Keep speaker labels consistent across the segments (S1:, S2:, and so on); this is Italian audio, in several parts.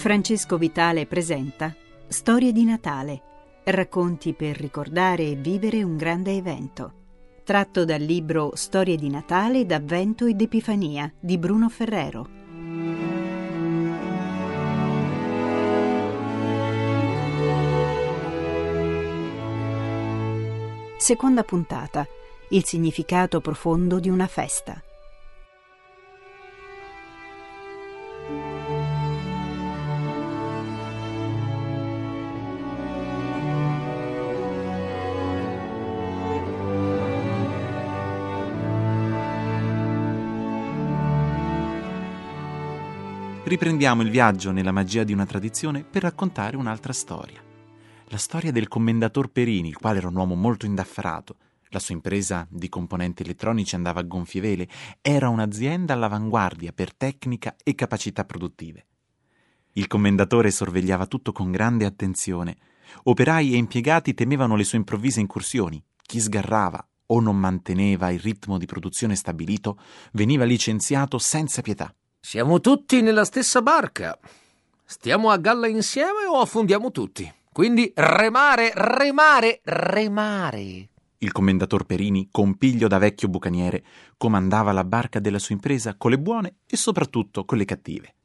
S1: Francesco Vitale presenta Storie di Natale, racconti per ricordare e vivere un grande evento. Tratto dal libro Storie di Natale, d'Avvento ed Epifania di Bruno Ferrero. Seconda puntata. Il significato profondo di una festa.
S2: Riprendiamo il viaggio nella magia di una tradizione per raccontare un'altra storia. La storia del commendator Perini, il quale era un uomo molto indaffarato. La sua impresa di componenti elettronici andava a gonfie vele. Era un'azienda all'avanguardia per tecnica e capacità produttive. Il commendatore sorvegliava tutto con grande attenzione. Operai e impiegati temevano le sue improvvise incursioni. Chi sgarrava o non manteneva il ritmo di produzione stabilito veniva licenziato senza pietà.
S3: Siamo tutti nella stessa barca. Stiamo a galla insieme o affondiamo tutti? Quindi remare, remare, remare.
S2: Il commendator Perini, con piglio da vecchio bucaniere, comandava la barca della sua impresa con le buone e soprattutto con le cattive.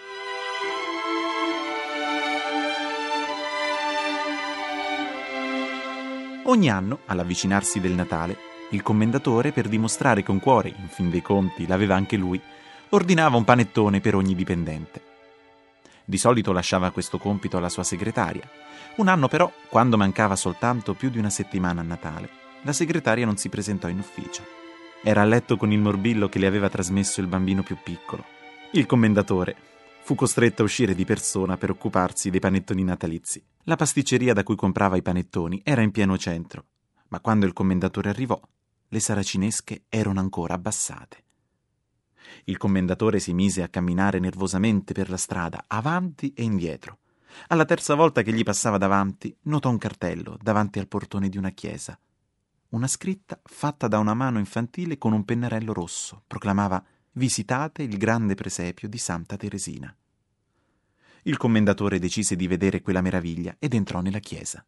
S2: Ogni anno, all'avvicinarsi del Natale, il commendatore, per dimostrare che un cuore, in fin dei conti, l'aveva anche lui, ordinava un panettone per ogni dipendente. Di solito lasciava questo compito alla sua segretaria. Un anno però, quando mancava soltanto più di una settimana a Natale, la segretaria non si presentò in ufficio. Era a letto con il morbillo che le aveva trasmesso il bambino più piccolo. Il commendatore fu costretto a uscire di persona per occuparsi dei panettoni natalizi. La pasticceria da cui comprava i panettoni era in pieno centro, ma quando il commendatore arrivò, le saracinesche erano ancora abbassate. Il commendatore si mise a camminare nervosamente per la strada, avanti e indietro. Alla terza volta che gli passava davanti, notò un cartello davanti al portone di una chiesa. Una scritta fatta da una mano infantile con un pennarello rosso proclamava: «Visitate il grande presepio di Santa Teresina». Il commendatore decise di vedere quella meraviglia ed entrò nella chiesa.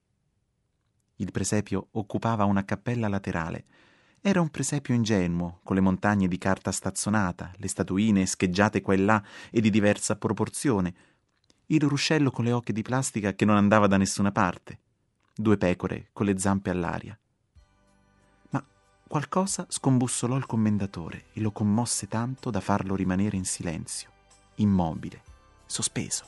S2: Il presepio occupava una cappella laterale. Era un presepio ingenuo, con le montagne di carta stazzonata, le statuine scheggiate qua e là e di diversa proporzione, il ruscello con le oche di plastica che non andava da nessuna parte, 2 pecore con le zampe all'aria. Ma qualcosa scombussolò il commendatore e lo commosse tanto da farlo rimanere in silenzio, immobile, sospeso.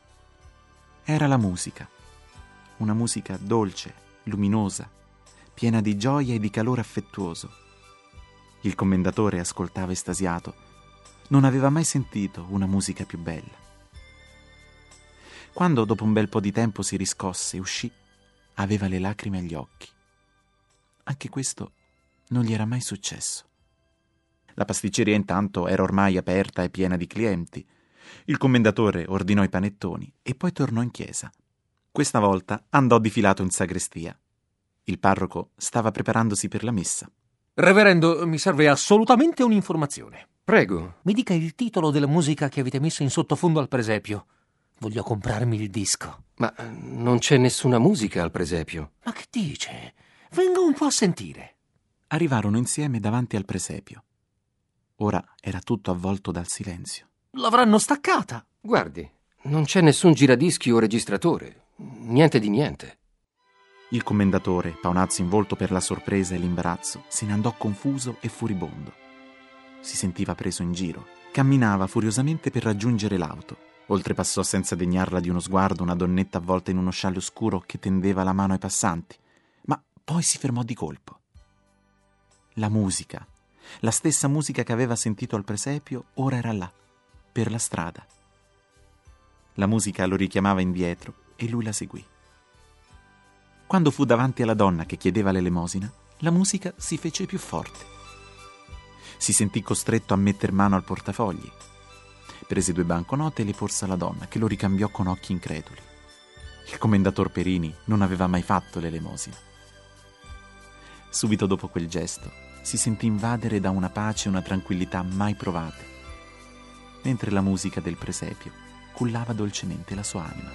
S2: Era la musica, una musica dolce, luminosa, piena di gioia e di calore affettuoso. Il commendatore ascoltava estasiato. Non aveva mai sentito una musica più bella. Quando dopo un bel po' di tempo si riscosse e uscì, aveva le lacrime agli occhi. Anche questo non gli era mai successo. La pasticceria intanto era ormai aperta e piena di clienti. Il commendatore ordinò i panettoni e poi tornò in chiesa. Questa volta andò difilato in sagrestia. Il parroco stava preparandosi per la messa.
S3: Reverendo, mi serve assolutamente un'informazione.
S4: Prego.
S3: Mi dica il titolo della musica che avete messo in sottofondo al presepio. Voglio comprarmi il disco.
S4: Ma non c'è nessuna musica al presepio.
S3: Ma che dice? Venga un po' a sentire.
S2: Arrivarono insieme davanti al presepio. Ora era tutto avvolto dal silenzio.
S3: L'avranno staccata.
S4: Guardi, non c'è nessun giradischi o registratore. Niente di niente.
S2: Il commendatore, paonazzo in volto per la sorpresa e l'imbarazzo, se ne andò confuso e furibondo. Si sentiva preso in giro. Camminava furiosamente per raggiungere l'auto. Oltrepassò senza degnarla di uno sguardo una donnetta avvolta in uno scialle oscuro che tendeva la mano ai passanti. Ma poi si fermò di colpo. La musica, la stessa musica che aveva sentito al presepio, ora era là, per la strada. La musica lo richiamava indietro e lui la seguì. Quando fu davanti alla donna che chiedeva l'elemosina, la musica si fece più forte. Si sentì costretto a metter mano al portafogli. Prese 2 banconote e le porse alla donna, che lo ricambiò con occhi increduli. Il commendator Perini non aveva mai fatto l'elemosina. Subito dopo quel gesto si sentì invadere da una pace e una tranquillità mai provate, mentre la musica del presepio cullava dolcemente la sua anima.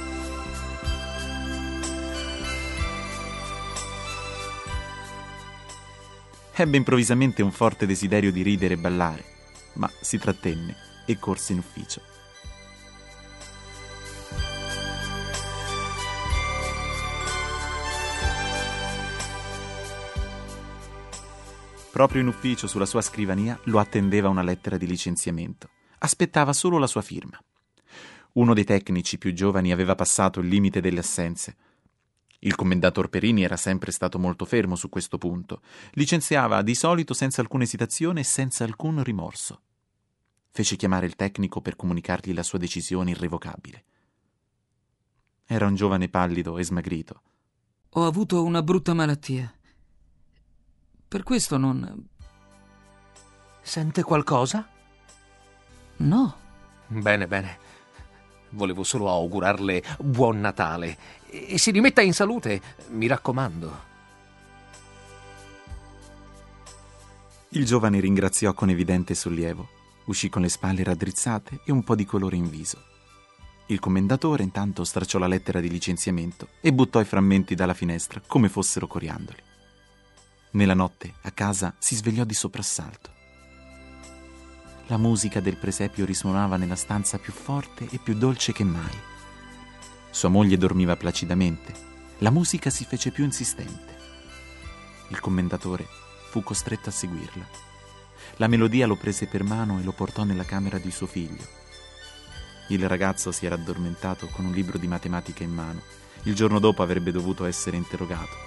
S2: Ebbe improvvisamente un forte desiderio di ridere e ballare, ma si trattenne e corse in ufficio. Proprio in ufficio, sulla sua scrivania, lo attendeva una lettera di licenziamento. Aspettava solo la sua firma. Uno dei tecnici più giovani aveva passato il limite delle assenze. Il commendator Perini era sempre stato molto fermo su questo punto. Licenziava di solito senza alcuna esitazione e senza alcun rimorso. Fece chiamare il tecnico per comunicargli la sua decisione irrevocabile. Era un giovane pallido e smagrito.
S5: Ho avuto una brutta malattia. Per questo non...
S3: Sente qualcosa?
S5: No.
S3: Bene. Volevo solo augurarle buon Natale e si rimetta in salute, mi raccomando.
S2: Il giovane ringraziò con evidente sollievo. Uscì con le spalle raddrizzate e un po' di colore in viso. Il commendatore intanto stracciò la lettera di licenziamento e buttò i frammenti dalla finestra come fossero coriandoli. Nella notte, a casa, si svegliò di soprassalto. La musica del presepio risuonava nella stanza più forte e più dolce che mai. Sua moglie dormiva placidamente. La musica si fece più insistente. Il commendatore fu costretto a seguirla. La melodia lo prese per mano e lo portò nella camera di suo figlio. Il ragazzo si era addormentato con un libro di matematica in mano. Il giorno dopo avrebbe dovuto essere interrogato.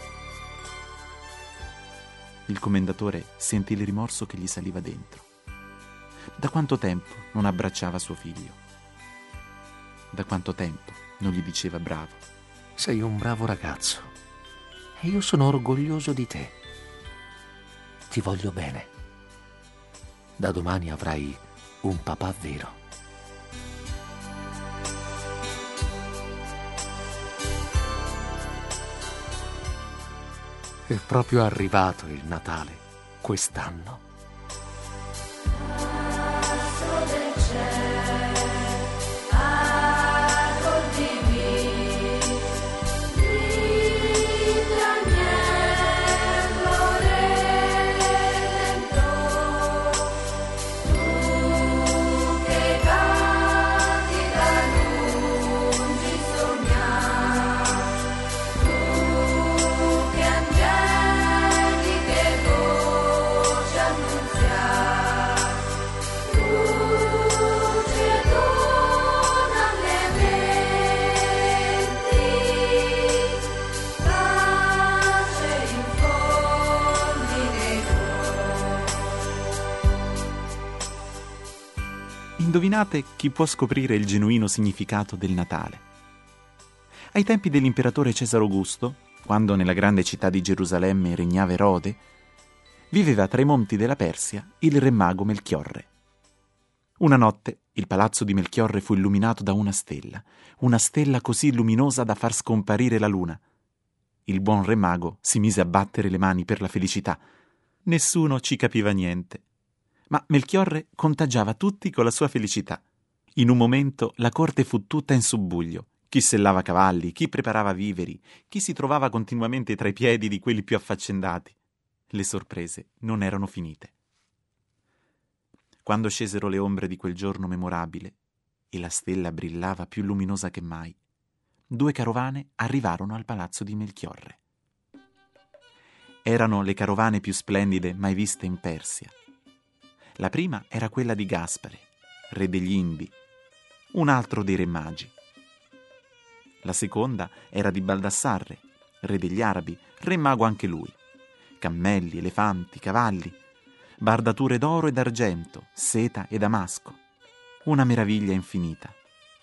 S2: Il commendatore sentì il rimorso che gli saliva dentro. Da quanto tempo non abbracciava suo figlio? Da quanto tempo non gli diceva bravo?
S3: Sei un bravo ragazzo e io sono orgoglioso di te. Ti voglio bene. Da domani avrai un papà vero. È proprio arrivato il Natale quest'anno.
S2: Indovinate chi può scoprire il genuino significato del Natale? Ai tempi dell'imperatore Cesare Augusto, quando nella grande città di Gerusalemme regnava Erode, viveva tra i monti della Persia il re mago Melchiorre. Una notte il palazzo di Melchiorre fu illuminato da una stella così luminosa da far scomparire la luna. Il buon re mago si mise a battere le mani per la felicità. Nessuno ci capiva niente. Ma Melchiorre contagiava tutti con la sua felicità. In un momento la corte fu tutta in subbuglio. Chi sellava cavalli, chi preparava viveri, chi si trovava continuamente tra i piedi di quelli più affaccendati. Le sorprese non erano finite. Quando scesero le ombre di quel giorno memorabile e la stella brillava più luminosa che mai, 2 carovane arrivarono al palazzo di Melchiorre. Erano le carovane più splendide mai viste in Persia. La prima era quella di Gaspare, re degli Indi, un altro dei re magi. La seconda era di Baldassarre, re degli Arabi, re mago anche lui. Cammelli, elefanti, cavalli, bardature d'oro e d'argento, seta e damasco. Una meraviglia infinita.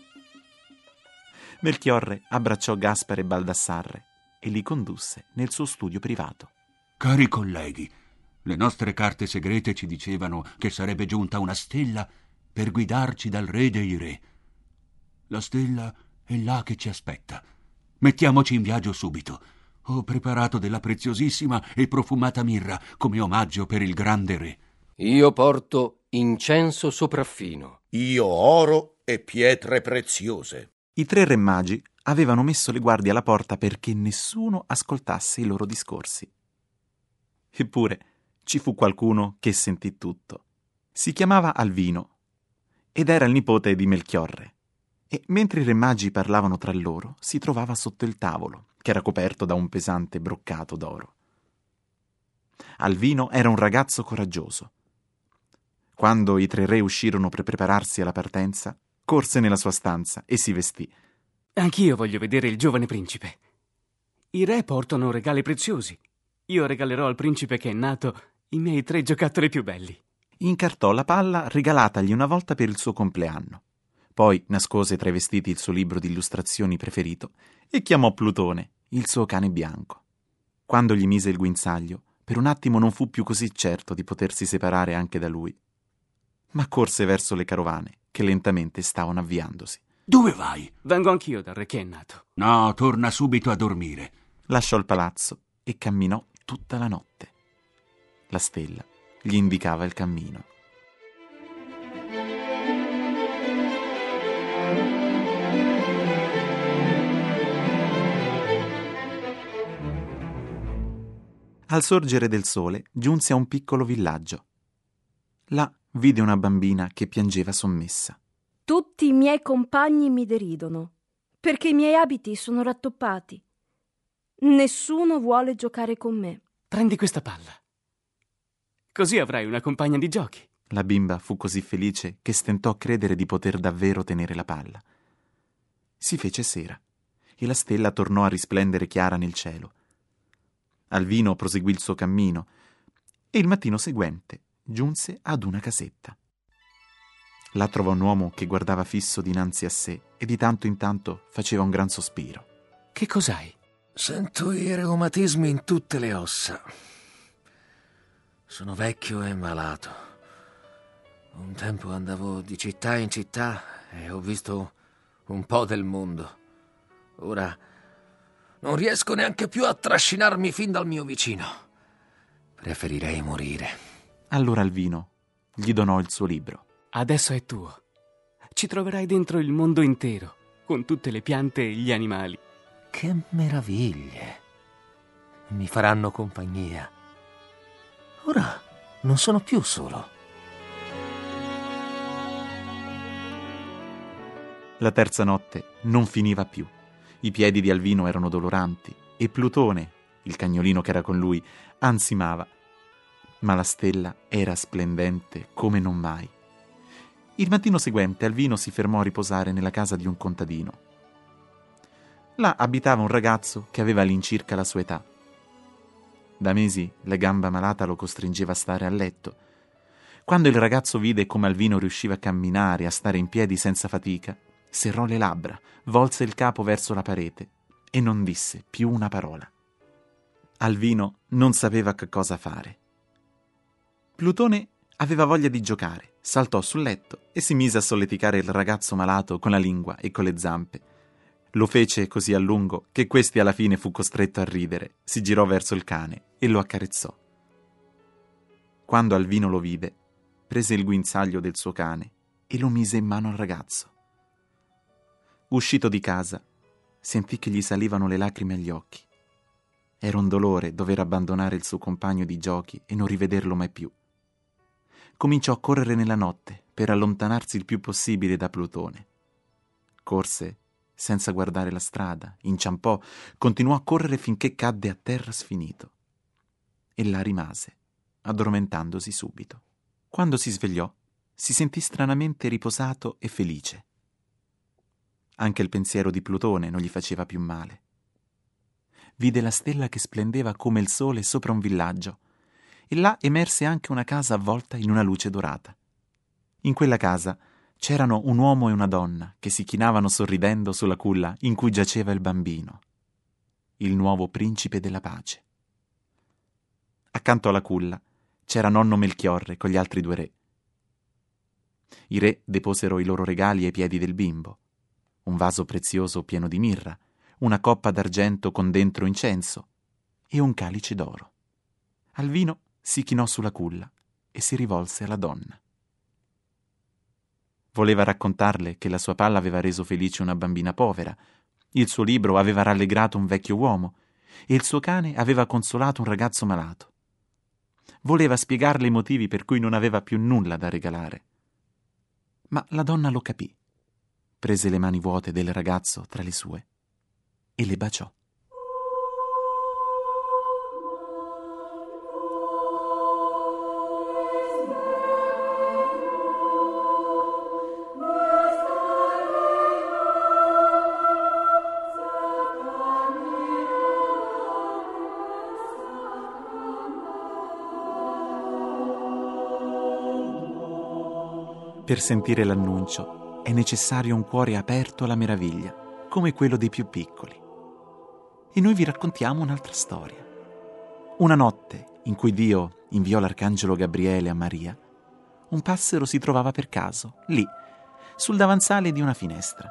S2: Melchiorre abbracciò Gaspare e Baldassarre e li condusse nel suo studio privato.
S6: Cari colleghi, le nostre carte segrete ci dicevano che sarebbe giunta una stella per guidarci dal re dei re. La stella è là che ci aspetta. Mettiamoci in viaggio subito. Ho preparato della preziosissima e profumata mirra come omaggio per il grande re.
S4: Io porto incenso sopraffino.
S7: Io oro e pietre preziose.
S2: I 3 re magi avevano messo le guardie alla porta perché nessuno ascoltasse i loro discorsi. Eppure ci fu qualcuno che sentì tutto. Si chiamava Alvino ed era il nipote di Melchiorre. E mentre i re magi parlavano tra loro, si trovava sotto il tavolo, che era coperto da un pesante broccato d'oro. Alvino era un ragazzo coraggioso. Quando i 3 re uscirono per prepararsi alla partenza, corse nella sua stanza e si vestì.
S8: Anch'io voglio vedere il giovane principe. I re portano regali preziosi. Io regalerò al principe che è nato i miei 3 giocattoli più belli.
S2: Incartò la palla regalatagli una volta per il suo compleanno. Poi nascose tra i vestiti il suo libro di illustrazioni preferito e chiamò Plutone, il suo cane bianco. Quando gli mise il guinzaglio, per un attimo non fu più così certo di potersi separare anche da lui. Ma corse verso le carovane, che lentamente stavano avviandosi.
S6: Dove vai?
S8: Vengo anch'io dal re che è nato.
S6: No, torna subito a dormire.
S2: Lasciò il palazzo e camminò tutta la notte. La stella gli indicava il cammino. Al sorgere del sole giunse a un piccolo villaggio. Là vide una bambina che piangeva sommessa.
S9: Tutti i miei compagni mi deridono, perché i miei abiti sono rattoppati. Nessuno vuole giocare con me.
S8: Prendi questa palla. Così avrai una compagna di giochi.
S2: La bimba fu così felice che stentò a credere di poter davvero tenere la palla. Si fece sera e la stella tornò a risplendere chiara nel cielo. Alvino proseguì il suo cammino e il mattino seguente giunse ad una casetta. Là trovò un uomo che guardava fisso dinanzi a sé e di tanto in tanto faceva un gran sospiro.
S8: Che cos'hai?
S3: Sento i reumatismi in tutte le ossa. Sono vecchio e malato. Un tempo andavo di città in città e ho visto un po' del mondo. Ora non riesco neanche più a trascinarmi fin dal mio vicino. Preferirei morire.
S2: Allora Alvino gli donò il suo libro.
S8: Adesso è tuo. Ci troverai dentro il mondo intero, con tutte le piante e gli animali.
S3: Che meraviglie! Mi faranno compagnia. Ora non sono più solo.
S2: La terza notte non finiva più. I piedi di Alvino erano doloranti e Plutone, il cagnolino che era con lui, ansimava. Ma la stella era splendente come non mai. Il mattino seguente Alvino si fermò a riposare nella casa di un contadino. Là abitava un ragazzo che aveva all'incirca la sua età. Da mesi la gamba malata lo costringeva a stare a letto. Quando il ragazzo vide come Alvino riusciva a camminare e a stare in piedi senza fatica, serrò le labbra, volse il capo verso la parete e non disse più una parola. Alvino non sapeva che cosa fare. Plutone aveva voglia di giocare, saltò sul letto e si mise a solleticare il ragazzo malato con la lingua e con le zampe. Lo fece così a lungo che questi alla fine fu costretto a ridere, si girò verso il cane e lo accarezzò. Quando Alvino lo vide, prese il guinzaglio del suo cane e lo mise in mano al ragazzo. Uscito di casa, sentì che gli salivano le lacrime agli occhi. Era un dolore dover abbandonare il suo compagno di giochi e non rivederlo mai più. Cominciò a correre nella notte per allontanarsi il più possibile da Plutone. Corse senza guardare la strada, inciampò, continuò a correre finché cadde a terra sfinito. E là rimase, addormentandosi subito. Quando si svegliò, si sentì stranamente riposato e felice. Anche il pensiero di Plutone non gli faceva più male. Vide la stella che splendeva come il sole sopra un villaggio e là emerse anche una casa avvolta in una luce dorata. In quella casa c'erano un uomo e una donna che si chinavano sorridendo sulla culla in cui giaceva il bambino, il nuovo principe della pace. Accanto alla culla c'era nonno Melchiorre con gli altri 2 re. I re deposero i loro regali ai piedi del bimbo, un vaso prezioso pieno di mirra, una coppa d'argento con dentro incenso e un calice d'oro. Alvino si chinò sulla culla e si rivolse alla donna. Voleva raccontarle che la sua palla aveva reso felice una bambina povera, il suo libro aveva rallegrato un vecchio uomo e il suo cane aveva consolato un ragazzo malato. Voleva spiegarle i motivi per cui non aveva più nulla da regalare. Ma la donna lo capì, prese le mani vuote del ragazzo tra le sue e le baciò. Per sentire l'annuncio è necessario un cuore aperto alla meraviglia, come quello dei più piccoli. E noi vi raccontiamo un'altra storia. Una notte in cui Dio inviò l'arcangelo Gabriele a Maria, un passero si trovava per caso, lì, sul davanzale di una finestra.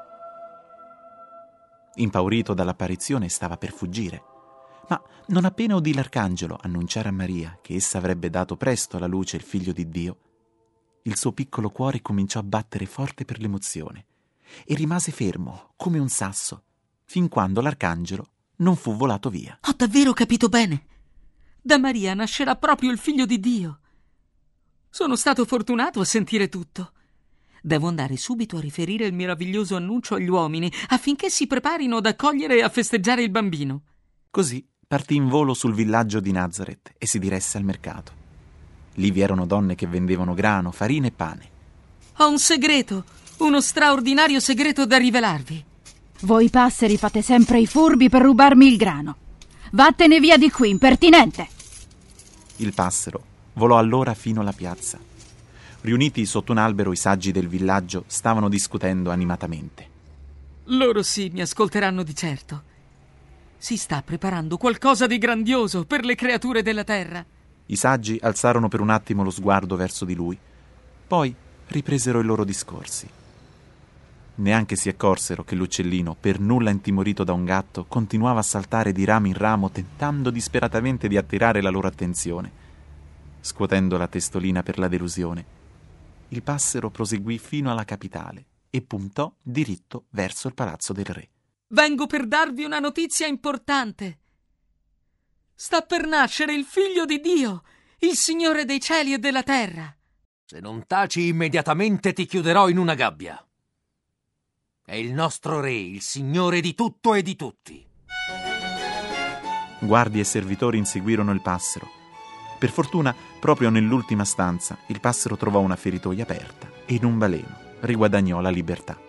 S2: Impaurito dall'apparizione stava per fuggire, ma non appena udì l'arcangelo annunciare a Maria che essa avrebbe dato presto alla luce il figlio di Dio, il suo piccolo cuore cominciò a battere forte per l'emozione e rimase fermo come un sasso fin quando l'arcangelo non fu volato via.
S5: Ho davvero capito bene. Da Maria nascerà proprio il figlio di Dio. Sono stato fortunato a sentire tutto. Devo andare subito a riferire il meraviglioso annuncio agli uomini affinché si preparino ad accogliere e a festeggiare il bambino.
S2: Così partì in volo sul villaggio di Nazareth e si diresse al mercato. Lì vi erano donne che vendevano grano, farina e pane.
S5: Ho un segreto, uno straordinario segreto da rivelarvi.
S10: Voi passeri fate sempre i furbi per rubarmi il grano. Vattene via di qui, impertinente!
S2: Il passero volò allora fino alla piazza. Riuniti sotto un albero, i saggi del villaggio stavano discutendo animatamente.
S5: Loro sì, mi ascolteranno di certo. Si sta preparando qualcosa di grandioso per le creature della terra.
S2: I saggi alzarono per un attimo lo sguardo verso di lui, poi ripresero i loro discorsi. Neanche si accorsero che l'uccellino, per nulla intimorito da un gatto, continuava a saltare di ramo in ramo tentando disperatamente di attirare la loro attenzione. Scuotendo la testolina per la delusione, il passero proseguì fino alla capitale e puntò diritto verso il palazzo del re.
S5: Vengo per darvi una notizia importante. Sta per nascere il figlio di Dio, il Signore dei cieli e della terra.
S3: Se non taci immediatamente ti chiuderò in una gabbia. È il nostro re, il Signore di tutto e di tutti.
S2: Guardie e servitori inseguirono il passero. Per fortuna, proprio nell'ultima stanza, il passero trovò una feritoia aperta e in un baleno riguadagnò la libertà.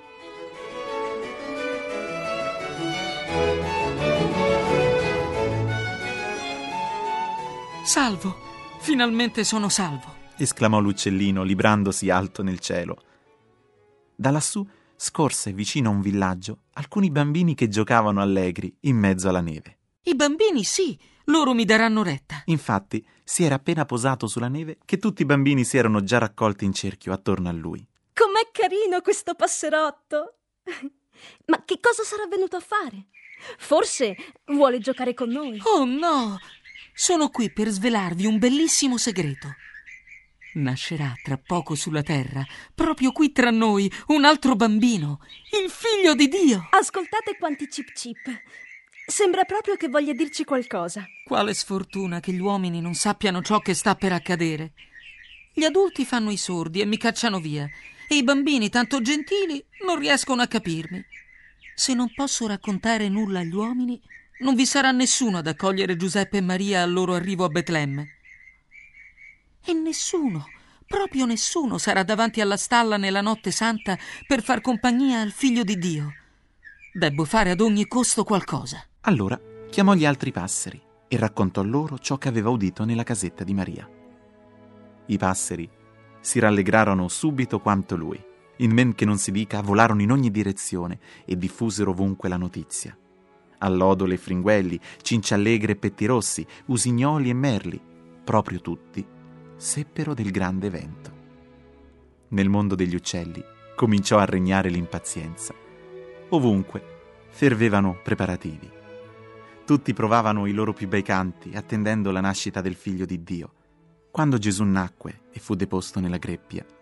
S5: Salvo, finalmente sono salvo,
S2: esclamò l'uccellino, librandosi alto nel cielo. Da lassù scorse vicino a un villaggio alcuni bambini che giocavano allegri in mezzo alla neve.
S5: I bambini sì, loro mi daranno retta.
S2: Infatti si era appena posato sulla neve che tutti i bambini si erano già raccolti in cerchio attorno a lui.
S9: Com'è carino questo passerotto! Ma che cosa sarà venuto a fare? Forse vuole giocare con noi.
S5: Oh no! Sono qui per svelarvi un bellissimo segreto. Nascerà tra poco sulla terra, proprio qui tra noi, un altro bambino, il figlio di Dio.
S9: Ascoltate quanti cip cip. Sembra proprio che voglia dirci qualcosa.
S5: Quale sfortuna che gli uomini non sappiano ciò che sta per accadere. Gli adulti fanno i sordi e mi cacciano via, e i bambini, tanto gentili, non riescono a capirmi. Se non posso raccontare nulla agli uomini, non vi sarà nessuno ad accogliere Giuseppe e Maria al loro arrivo a Betlemme. E nessuno, proprio nessuno, sarà davanti alla stalla nella notte santa per far compagnia al figlio di Dio. Debbo fare ad ogni costo qualcosa.
S2: Allora chiamò gli altri passeri e raccontò loro ciò che aveva udito nella casetta di Maria. I passeri si rallegrarono subito quanto lui. In men che non si dica, volarono in ogni direzione e diffusero ovunque la notizia. Allodole e fringuelli, cinciallegre e pettirossi, usignoli e merli, proprio tutti seppero del grande evento. Nel mondo degli uccelli cominciò a regnare l'impazienza. Ovunque fervevano preparativi. Tutti provavano i loro più bei canti, attendendo la nascita del figlio di Dio. Quando Gesù nacque e fu deposto nella greppia,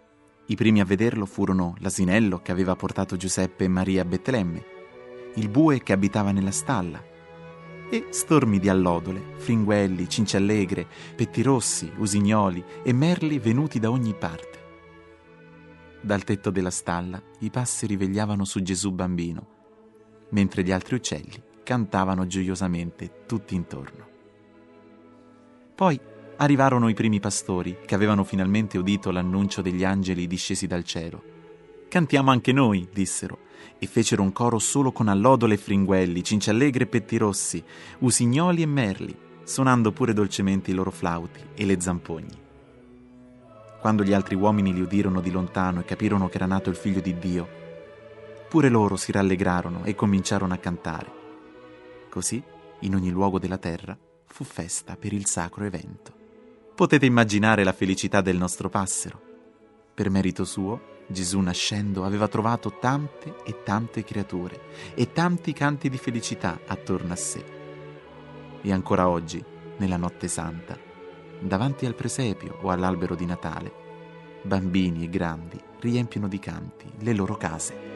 S2: I primi a vederlo furono l'asinello che aveva portato Giuseppe e Maria a Betlemme, il bue che abitava nella stalla, e stormi di allodole, fringuelli, cinciallegre, pettirossi, usignoli e merli venuti da ogni parte. Dal tetto della stalla i passeri vegliavano su Gesù bambino, mentre gli altri uccelli cantavano gioiosamente tutti intorno. Poi arrivarono i primi pastori che avevano finalmente udito l'annuncio degli angeli discesi dal cielo. «Cantiamo anche noi», dissero, e fecero un coro solo con allodole e fringuelli, cinciallegre e pettirossi, usignoli e merli, suonando pure dolcemente i loro flauti e le zampogni. Quando gli altri uomini li udirono di lontano e capirono che era nato il Figlio di Dio, pure loro si rallegrarono e cominciarono a cantare. Così, in ogni luogo della terra, fu festa per il sacro evento. Potete immaginare la felicità del nostro passero. Per merito suo, Gesù nascendo aveva trovato tante e tante creature e tanti canti di felicità attorno a sé. E ancora oggi, nella notte santa, davanti al presepio o all'albero di Natale, bambini e grandi riempiono di canti le loro case.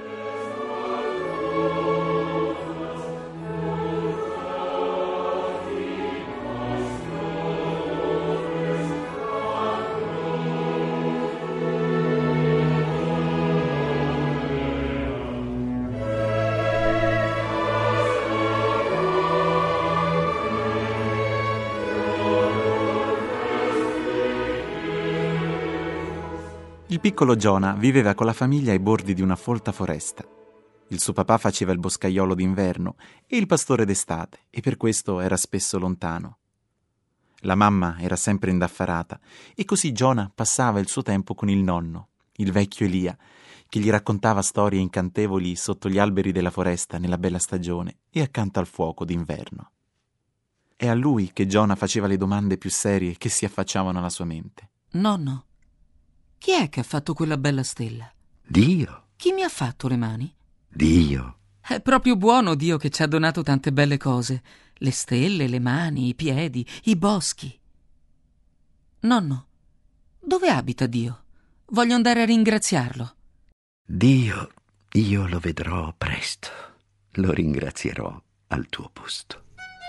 S2: Il piccolo Giona viveva con la famiglia ai bordi di una folta foresta. Il suo papà faceva il boscaiolo d'inverno e il pastore d'estate, e per questo era spesso lontano. La mamma era sempre indaffarata, e così Giona passava il suo tempo con il nonno, il vecchio Elia, che gli raccontava storie incantevoli sotto gli alberi della foresta nella bella stagione e accanto al fuoco d'inverno. È a lui che Giona faceva le domande più serie che si affacciavano alla sua mente.
S5: Nonno, chi è che ha fatto quella bella stella?
S11: Dio.
S5: Chi mi ha fatto le mani?
S11: Dio.
S5: È proprio buono Dio che ci ha donato tante belle cose. Le stelle, le mani, i piedi, i boschi. Nonno, dove abita Dio? Voglio andare a ringraziarlo.
S11: Dio, io lo vedrò presto. Lo ringrazierò al tuo posto.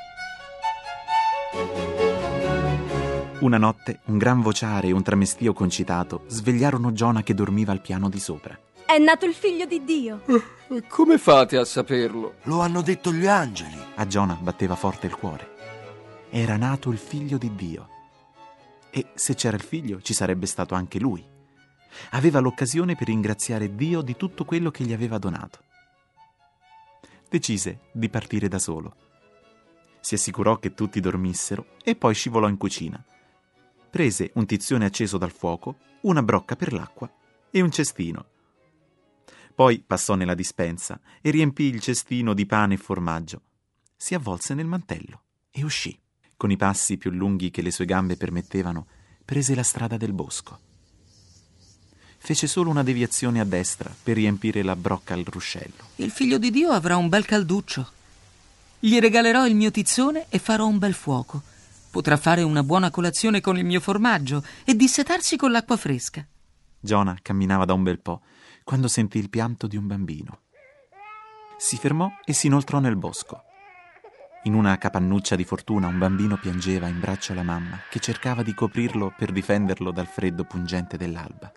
S2: Una notte un gran vociare e un tramestio concitato svegliarono Giona che dormiva al piano di sopra.
S9: È nato il Figlio di Dio.
S4: Come fate a saperlo?
S7: Lo hanno detto gli angeli.
S2: A Giona batteva forte il cuore. Era nato il Figlio di Dio. E se c'era il figlio ci sarebbe stato anche lui. Aveva l'occasione per ringraziare Dio di tutto quello che gli aveva donato. Decise di partire da solo. Si assicurò che tutti dormissero e poi scivolò in cucina. Prese un tizione acceso dal fuoco, una brocca per l'acqua e un cestino. Poi passò nella dispensa e riempì il cestino di pane e formaggio. Si avvolse nel mantello e uscì. Con i passi più lunghi che le sue gambe permettevano, prese la strada del bosco. Fece solo una deviazione a destra per riempire la brocca al ruscello.
S5: Il Figlio di Dio avrà un bel calduccio. Gli regalerò il mio tizzone e farò un bel fuoco. Potrà fare una buona colazione con il mio formaggio e dissetarsi con l'acqua fresca.
S2: Giona camminava da un bel po' quando sentì il pianto di un bambino. Si fermò e si inoltrò nel bosco. In una capannuccia di fortuna un bambino piangeva in braccio alla mamma, che cercava di coprirlo per difenderlo dal freddo pungente dell'alba.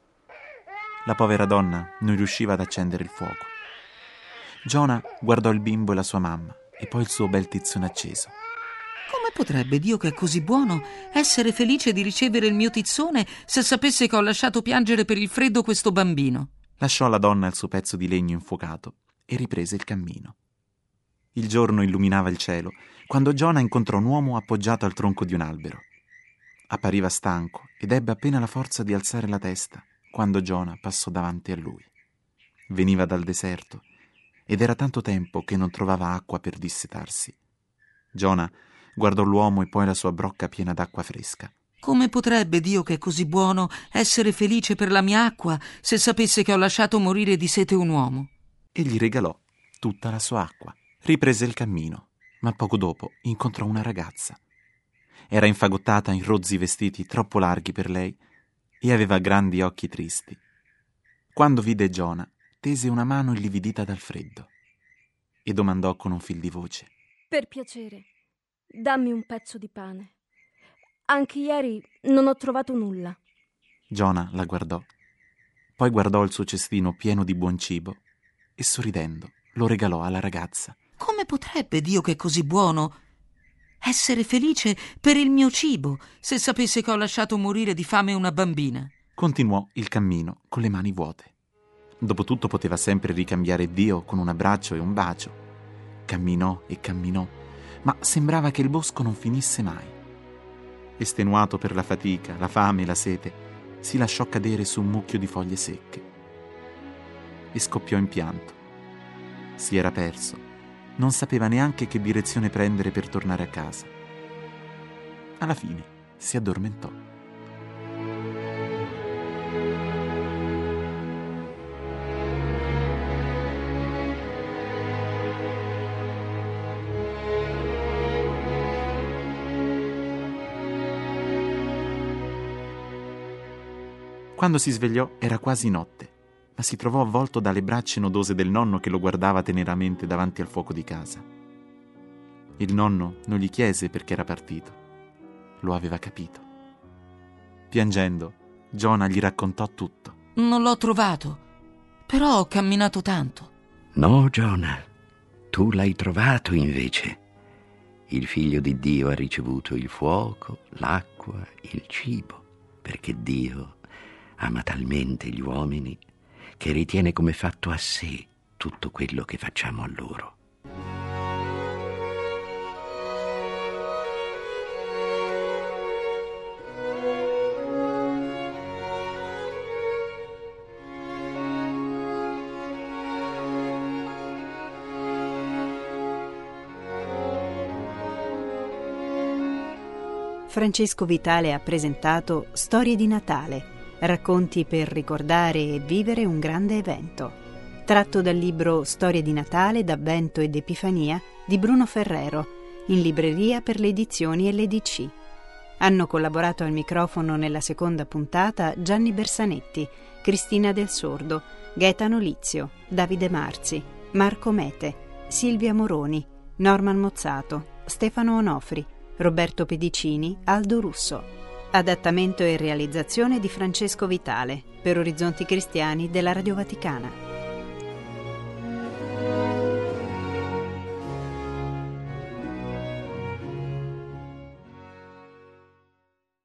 S2: La povera donna non riusciva ad accendere il fuoco. Giona guardò il bimbo e la sua mamma e poi il suo bel tizzone acceso.
S5: Come potrebbe Dio, che è così buono, essere felice di ricevere il mio tizzone se sapesse che ho lasciato piangere per il freddo questo bambino?
S2: Lasciò alla donna il suo pezzo di legno infuocato e riprese il cammino. Il giorno illuminava il cielo quando Giona incontrò un uomo appoggiato al tronco di un albero. Appariva stanco ed ebbe appena la forza di alzare la testa quando Giona passò davanti a lui. Veniva dal deserto ed era tanto tempo che non trovava acqua per dissetarsi. Giona guardò l'uomo e poi la sua brocca piena d'acqua fresca.
S5: Come potrebbe Dio, che è così buono, essere felice per la mia acqua se sapesse che ho lasciato morire di sete un uomo?
S2: E gli regalò tutta la sua acqua. Riprese il cammino, ma poco dopo incontrò una ragazza. Era infagottata in rozzi vestiti troppo larghi per lei e aveva grandi occhi tristi. Quando vide Giona, tese una mano illividita dal freddo e domandò con un fil di voce:
S9: Per piacere, dammi un pezzo di pane. Anche ieri non ho trovato nulla.
S2: Giona la guardò, poi guardò il suo cestino pieno di buon cibo e sorridendo lo regalò alla ragazza.
S5: Come potrebbe Dio, che è così buono, essere felice per il mio cibo, se sapesse che ho lasciato morire di fame una bambina?
S2: Continuò il cammino con le mani vuote. Dopotutto poteva sempre ricambiare Dio con un abbraccio e un bacio. Camminò e camminò, ma sembrava che il bosco non finisse mai. Estenuato per la fatica, la fame e la sete, si lasciò cadere su un mucchio di foglie secche e scoppiò in pianto. Si era perso. Non sapeva neanche che direzione prendere per tornare a casa. Alla fine si addormentò. Quando si svegliò era quasi notte, ma si trovò avvolto dalle braccia nodose del nonno che lo guardava teneramente davanti al fuoco di casa. Il nonno non gli chiese perché era partito. Lo aveva capito. Piangendo, Giona gli raccontò tutto.
S5: Non l'ho trovato, però ho camminato tanto.
S11: No, Giona, tu l'hai trovato invece. Il figlio di Dio ha ricevuto il fuoco, l'acqua, il cibo, perché Dio ama talmente gli uomini che ritiene come fatto a sé tutto quello che facciamo a loro.
S1: Francesco Vitale ha presentato Storie di Natale, racconti per ricordare e vivere un grande evento, tratto dal libro Storie di Natale d'Avvento ed Epifania di Bruno Ferrero, in libreria per le edizioni LDC. Hanno collaborato al microfono nella seconda puntata Gianni Bersanetti, Cristina Del Sordo, Gaetano Lizio, Davide Marzi, Marco Mete, Silvia Moroni, Norman Mozzato, Stefano Onofri, Roberto Pedicini, Aldo Russo. Adattamento e realizzazione di Francesco Vitale per Orizzonti Cristiani della Radio Vaticana.